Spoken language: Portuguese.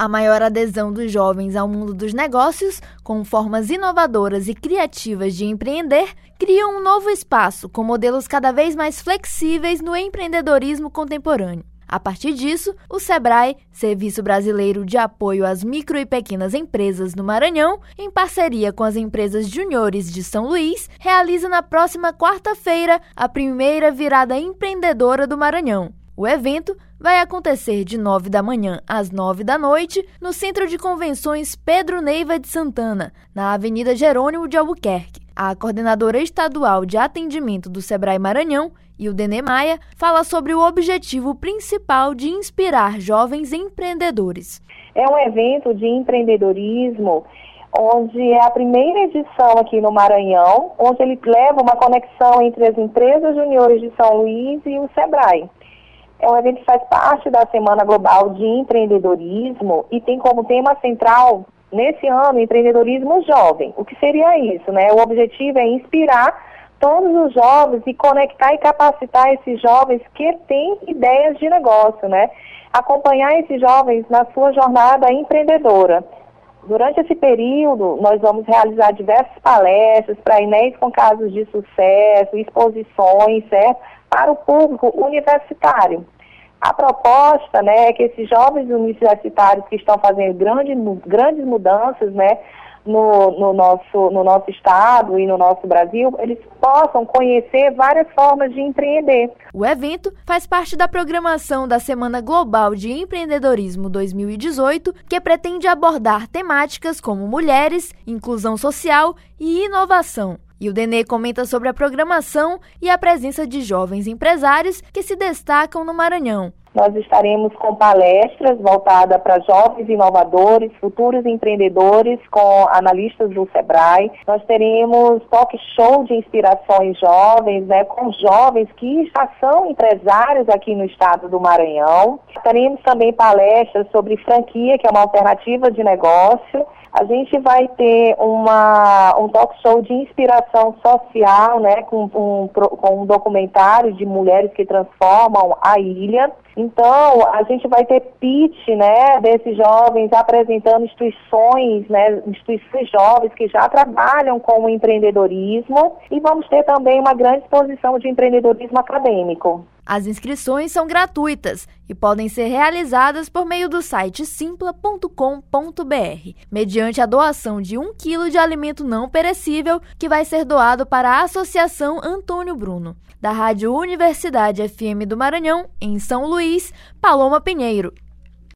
A maior adesão dos jovens ao mundo dos negócios, com formas inovadoras e criativas de empreender, cria um novo espaço com modelos cada vez mais flexíveis no empreendedorismo contemporâneo. A partir disso, o SEBRAE, Serviço Brasileiro de Apoio às Micro e Pequenas Empresas no Maranhão, em parceria com as empresas juniores de São Luís, realiza na próxima quarta-feira a primeira virada empreendedora do Maranhão. O evento vai acontecer de 9 da manhã às 9 da noite no Centro de Convenções Pedro Neiva de Santana, na Avenida Jerônimo de Albuquerque. A coordenadora estadual de atendimento do SEBRAE Maranhão, Ildene Maia, fala sobre o objetivo principal de inspirar jovens empreendedores. É um evento de empreendedorismo onde é a primeira edição aqui no Maranhão, onde ele leva uma conexão entre as empresas juniores de São Luís e o SEBRAE. É um evento que faz parte da Semana Global de Empreendedorismo e tem como tema central, nesse ano, empreendedorismo jovem. O que seria isso, né? O objetivo é inspirar todos os jovens e conectar e capacitar esses jovens que têm ideias de negócio, né? Acompanhar esses jovens na sua jornada empreendedora. Durante esse período, nós vamos realizar diversas palestras para INES com casos de sucesso, exposições, certo? Para o público universitário. A proposta, né, é que esses jovens universitários que estão fazendo grandes mudanças, né, no nosso estado e no nosso Brasil, eles possam conhecer várias formas de empreender. O evento faz parte da programação da Semana Global de Empreendedorismo 2018, que pretende abordar temáticas como mulheres, inclusão social e inovação. E o Ildene comenta sobre a programação e a presença de jovens empresários que se destacam no Maranhão. Nós estaremos com palestras voltadas para jovens inovadores, futuros empreendedores, com analistas do SEBRAE. Nós teremos talk show de inspirações jovens, né, com jovens que já são empresários aqui no estado do Maranhão. Teremos também palestras sobre franquia, que é uma alternativa de negócio. A gente vai ter um talk show de inspiração social, né, com um documentário de mulheres que transformam a ilha. Então, a gente vai ter pitch, né, desses jovens apresentando instituições jovens que já trabalham com o empreendedorismo, e vamos ter também uma grande exposição de empreendedorismo acadêmico. As inscrições são gratuitas e podem ser realizadas por meio do site simpla.com.br, mediante a doação de 1 quilo de alimento não perecível que vai ser doado para a Associação Antônio Bruno. Da Rádio Universidade FM do Maranhão, em São Luís, Paloma Pinheiro.